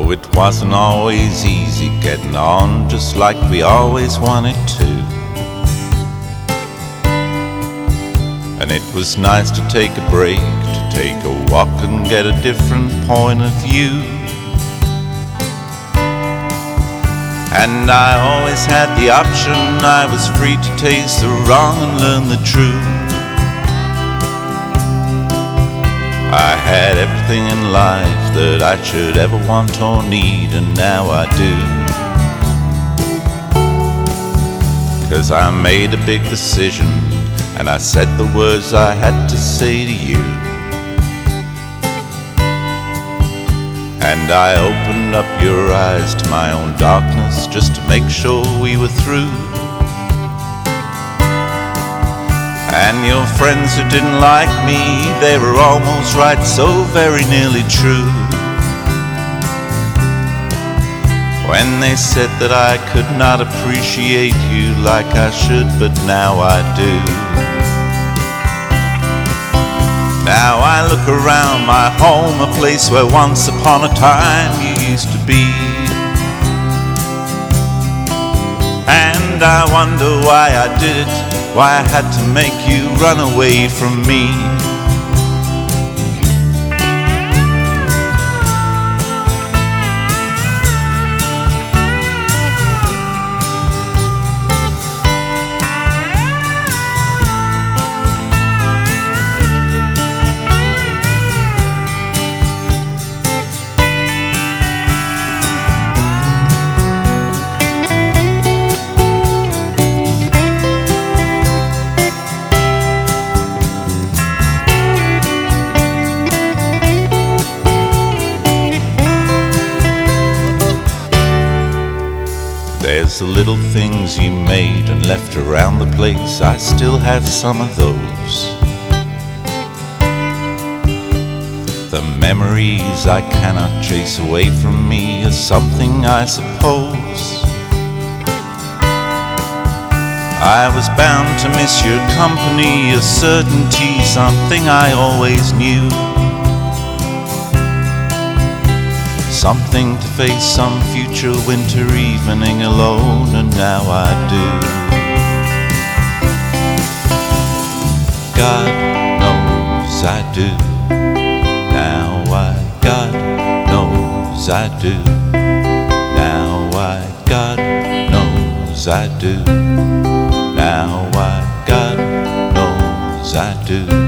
Oh, it wasn't always easy getting on just like we always wanted to. And it was nice to take a break, to take a walk and get a different point of view. And I always had the option, I was free to taste the wrong and learn the truth. I had everything in life that I should ever want or need, and now I do. 'Cause I made a big decision, and I said the words I had to say to you. And I opened up your eyes to my own darkness just to make sure we were through. And your friends who didn't like me, they were almost right, so very nearly true. When they said that I could not appreciate you like I should, but now I do. Now I look around my home, a place where once upon a time you used to be. And I wonder why I did it, why I had to make you run away from me. There's the little things you made and left around the place, I still have some of those. The memories I cannot chase away from me are something I suppose. I was bound to miss your company, a certainty, something I always knew. Something to face some future winter evening alone, and now I do. God knows I do. Now God knows I do. Now God knows I do. Now God knows I do.